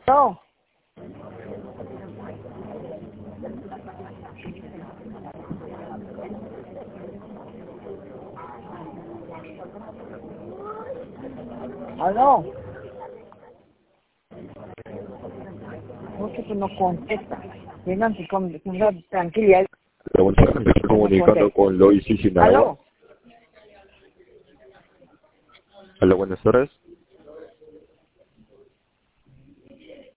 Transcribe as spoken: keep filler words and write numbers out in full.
No. ¿Aló? ¿Por qué tú no contestas? Vengan, si con, con tranquilidad. Buenas tardes, me estoy comunicando con Lois y Sinaloa. ¿Aló? Hola, buenas tardes.